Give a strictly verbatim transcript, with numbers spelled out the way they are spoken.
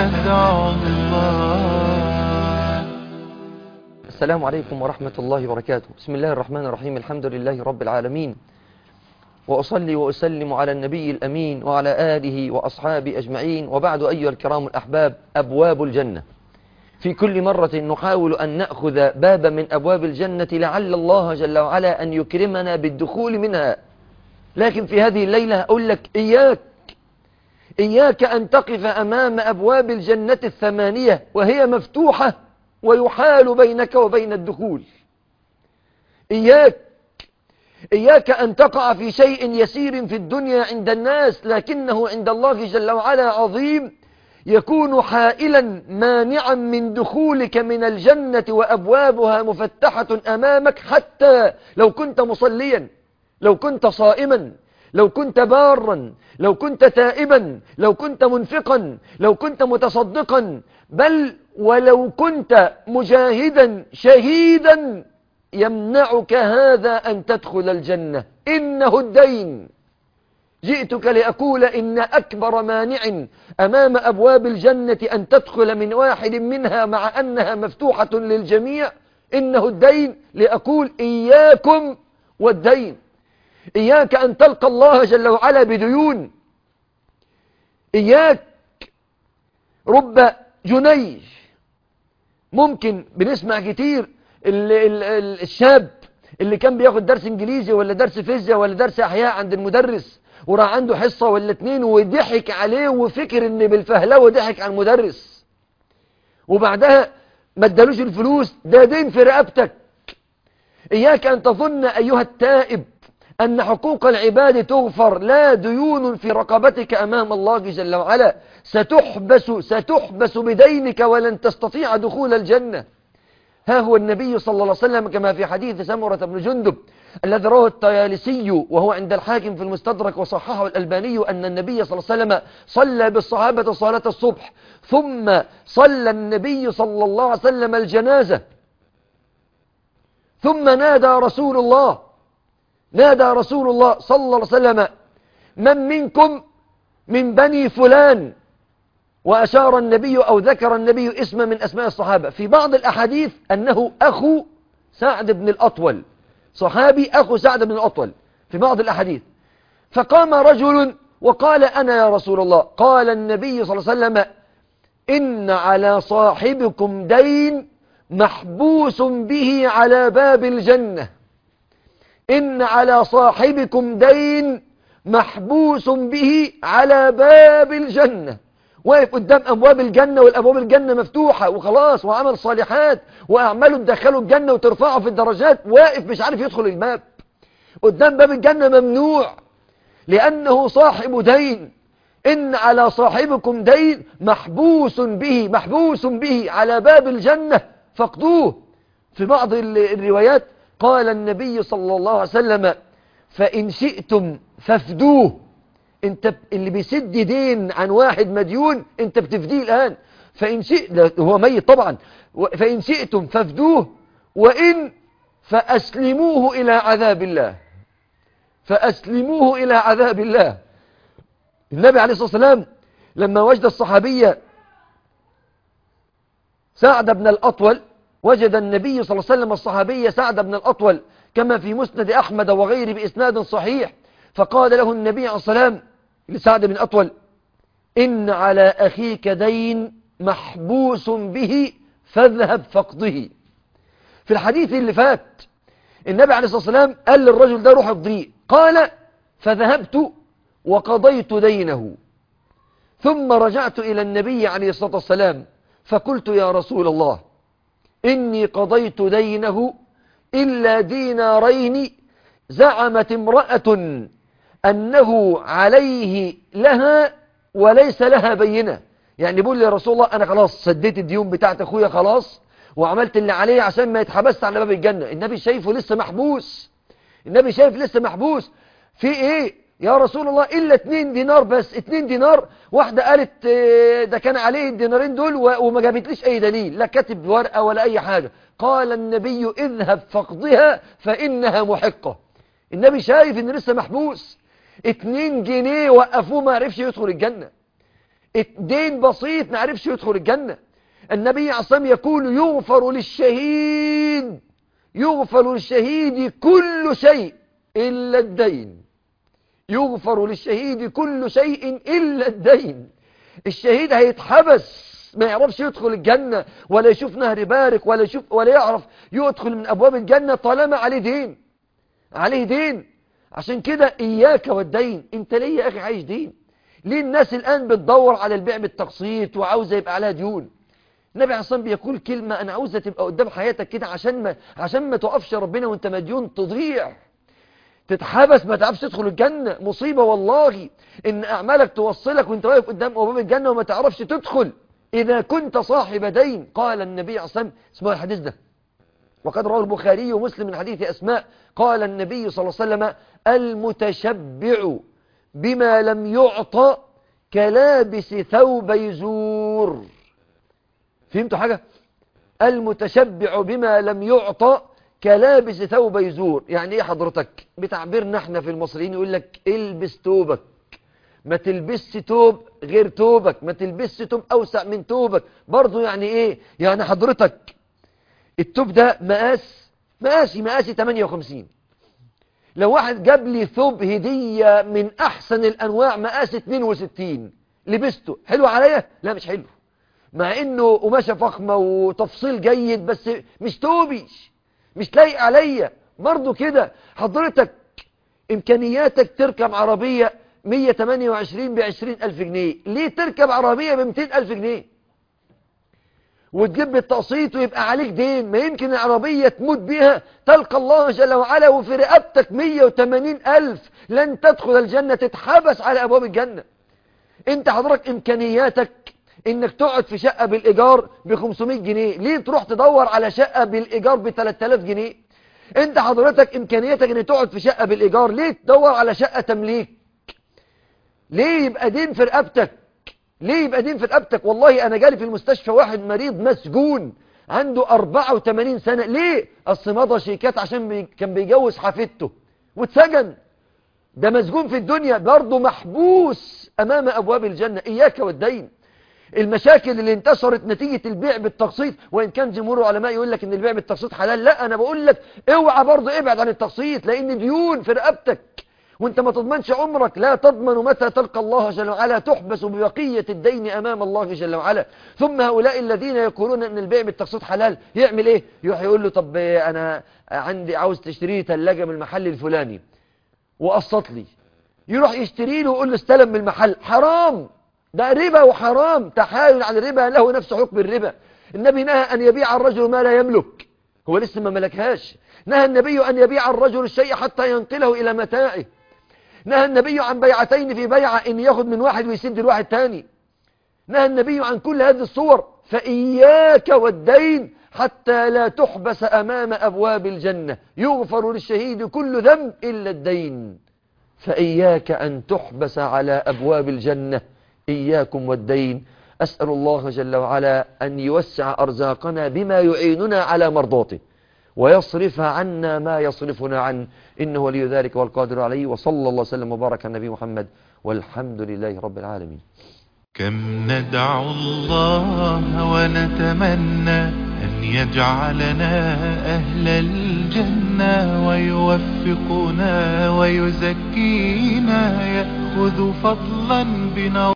أدعو الله. السلام عليكم ورحمة الله وبركاته. بسم الله الرحمن الرحيم. الحمد لله رب العالمين، وأصلي وأسلم على النبي الأمين وعلى آله وأصحابه أجمعين، وبعد أيها الكرام الأحباب، أبواب الجنة. في كل مرة نحاول أن نأخذ بابا من أبواب الجنة لعل الله جل وعلا أن يكرمنا بالدخول منها. لكن في هذه الليلة أقول لك إياك إياك أن تقف أمام أبواب الجنة الثمانية وهي مفتوحة ويحال بينك وبين الدخول. إياك إياك أن تقع في شيء يسير في الدنيا عند الناس لكنه عند الله جل وعلا عظيم، يكون حائلا مانعا من دخولك من الجنة وأبوابها مفتحة أمامك، حتى لو كنت مصليا، لو كنت صائما، لو كنت بارا، لو كنت تائبا، لو كنت منفقا، لو كنت متصدقا، بل ولو كنت مجاهدا شهيدا، يمنعك هذا أن تدخل الجنة. إنه الدين. جئتك لأقول إن أكبر مانع أمام أبواب الجنة أن تدخل من واحد منها مع أنها مفتوحة للجميع، إنه الدين. لأقول إياكم والدين. إياك أن تلقى الله جل وعلا بديون. إياك رب جنيش. ممكن بنسمع كتير ال ال ال الشاب اللي كان بياخد درس انجليزي ولا درس فيزياء ولا درس احياء عند المدرس، وراح عنده حصة ولا اتنين وضحك عليه وفكر ان بالفهلوه ضحك على المدرس، وبعدها ما ادالوش الفلوس. ده دين في رقبتك. إياك أن تظن أيها التائب أن حقوق العباد تغفر. لا، ديون في رقبتك أمام الله جل وعلا. ستحبس ستحبس بدينك ولن تستطيع دخول الجنة. ها هو النبي صلى الله عليه وسلم كما في حديث سمرة بن جندب الذي رواه الطيالسي وهو عند الحاكم في المستدرك وصححه الألباني، أن النبي صلى الله عليه وسلم صلى بالصحابة صلاة الصبح، ثم صلى النبي صلى الله عليه وسلم الجنازة، ثم نادى رسول الله نادى رسول الله صلى الله عليه وسلم: من منكم من بني فلان؟ وأشار النبي أو ذكر النبي اسم من أسماء الصحابة. في بعض الأحاديث أنه أخو سعد بن الأطول، صحابي أخو سعد بن الأطول في بعض الأحاديث. فقام رجل وقال: أنا يا رسول الله. قال النبي صلى الله عليه وسلم: إن على صاحبكم دين محبوس به على باب الجنة. إن على صاحبكم دين محبوس به على باب الجنة. واقف قدام أبواب الجنة، والأبواب الجنة مفتوحة وخلاص، وعمل صالحات وأعماله تدخله الجنة وترفعه في الدرجات، واقف مش عارف يدخل الباب. قدام باب الجنة ممنوع لأنه صاحب دين. إن على صاحبكم دين محبوس به محبوس به على باب الجنة فاقضوه. في بعض الروايات قال النبي صلى الله عليه وسلم: فإن شئتم فافدوه. انت اللي بيسد دين عن واحد مديون انت بتفديه الآن. فإن شئت، هو ميت طبعا، فإن شئتم فافدوه، وإن فأسلموه إلى عذاب الله. فأسلموه إلى عذاب الله. النبي عليه الصلاة والسلام لما وجد الصحابية سعد بن الأطول، وجد النبي صلى الله عليه وسلم الصحابي سعد بن الأطول كما في مسند أحمد وغيره بإسناد صحيح، فقال له النبي عليه الصلاة والسلام لسعد بن الأطول: إن على أخيك دين محبوس به فاذهب فاقضه. في الحديث اللي فات النبي عليه الصلاة والسلام قال للرجل ده: روح اقضيه. قال: فذهبت وقضيت دينه، ثم رجعت إلى النبي عليه الصلاة والسلام فقلت: يا رسول الله، إني قضيت دينه إلا دينارين زعمت امرأة أنه عليه لها وليس لها بينة. يعني بيقول لي يا رسول الله أنا خلاص سديت الديون بتاعت أخويا خلاص، وعملت اللي عليه عشان ما يتحبس على باب الجنة. النبي شايفه لسه محبوس. النبي شايف لسه محبوس. في إيه يا رسول الله؟ إلا اتنين دينار بس. اتنين دينار. واحدة قالت ده كان عليه الدينارين دول وما جابتليش أي دليل، لا كاتب ورقة ولا أي حاجة. قال النبي: اذهب فاقضها فإنها محقة. النبي شايف إن لسه محبوس. اتنين جنيه وقفوه ما عرفش يدخل الجنة. دين بسيط ما عرفش يدخل الجنة. النبي عليه الصلاة والسلام يقول يغفر للشهيد يغفر للشهيد كل شيء إلا الدين. يغفر للشهيد كل شيء إلا الدين. الشهيد هيتحبس ما يعرفش يدخل الجنة ولا يشوف نهر بارك ولا يشوف ولا يعرف يدخل من أبواب الجنة طالما عليه دين عليه دين. عشان كده إياك والدين. انت ليه يا أخي عايش دين؟ ليه الناس الآن بتدور على البيع بالتقسيط وعاوزة يبقى عليها ديون؟ النبي عليه الصلاة والسلام بيقول كلمة أنا عاوزة تبقى قدام حياتك كده عشان ما عشان ما توقفش ربنا وانت مديون تضيع تتحبس ما تعرفش تدخل الجنة. مصيبة والله إن أعمالك توصلك وانت واقف قدام أبواب الجنة وما تعرفش تدخل إذا كنت صاحب دين. قال النبي عليه الصلاة والسلام اسمه الحديث ده وقد رواه البخاري ومسلم من حديث أسماء. قال النبي صلى الله عليه وسلم المتشبع بما لم يعطى كلابس ثوب زور. فهمتوا حاجة؟ المتشبع بما لم يعطى كلابس ثوب زور. يعني ايه حضرتك؟ بتعبيرنا احنا في المصريين يقول لك البس توبك ما تلبسش توب غير توبك ما تلبسش توب اوسع من توبك. برضو يعني ايه؟ يعني حضرتك التوب ده مقاس مقاسي مقاسي ثمانية وخمسين. لو واحد جاب لي ثوب هدية من احسن الانواع مقاس اثنين وستين لبسته حلو عليا؟ لا مش حلو مع انه قماشة فخمة وتفصيل جيد بس مش توبي مش لايق عليا. برضو كده حضرتك امكانياتك تركب عربية مية وثمانية وعشرين بعشرين الف جنيه ليه تركب عربية بمتين الف جنيه وتجيب بالتقسيط ويبقى عليك دين؟ ما يمكن العربية تموت بيها تلقى الله جل وعلا وفي رقبتك مية وثمانين الف لن تدخل الجنة تتحبس على أبواب الجنة. انت حضرتك امكانياتك انك تقعد في شقة بالايجار ب خمسمائة جنيه ليه تروح تدور على شقة بالايجار ب ثلاثة آلاف جنيه؟ انت حضرتك امكانياتك انك تقعد في شقة بالايجار ليه تدور على شقة تمليك؟ ليه يبقى دين في رقبتك؟ ليه يبقى دين في رقبتك؟ والله انا جالي في المستشفى واحد مريض مسجون عنده أربعة وثمانين سنة. ليه؟ اصل مضى شيكات عشان بي... كان بيجوز حفيدته واتسجن. ده مسجون في الدنيا برضه محبوس امام ابواب الجنة. اياك والدين. المشاكل اللي انتشرت نتيجة البيع بالتقسيط وإن كان جمهور العلماء يقول لك إن البيع بالتقسيط حلال، لا أنا بقول لك اوعى برضه ابعد عن التقسيط لأن ديون في رقبتك وانت ما تضمنش عمرك. لا تضمن متى تلقى الله جل وعلا تحبس ببقية الدين أمام الله جل وعلا. ثم هؤلاء الذين يقولون أن البيع بالتقسيط حلال يعمل إيه؟ يروح يقول له طب أنا عندي عاوز تشتري ثلاجة من المحل الفلاني وقسط لي. يروح يشتري له ويقول له استلم من المحل. حرام، ده ربا وحرام. تحايل عن الربا له نفس حكم الربا. النبي نهى أن يبيع الرجل ما لا يملك، هو لسه ما ملكهاش. نهى النبي أن يبيع الرجل الشيء حتى ينقله إلى متاعه. نهى النبي عن بيعتين في بيعة إن ياخد من واحد ويسد الواحد تاني. نهى النبي عن كل هذه الصور. فإياك والدين حتى لا تحبس أمام أبواب الجنة. يغفر للشهيد كل ذنب إلا الدين. فإياك أن تحبس على أبواب الجنة. إياكم والدين. أسأل الله جل وعلا أن يوسع أرزاقنا بما يعيننا على مرضاته ويصرف عنا ما يصرفنا عنه، إنه ولي ذلك والقادر عليه. وصلى الله وسلم وبارك على النبي محمد والحمد لله رب العالمين. كم ندعو الله ونتمنى أن يجعلنا أهل الجنة ويوفقنا ويزكينا، يأخذ فضلا بنا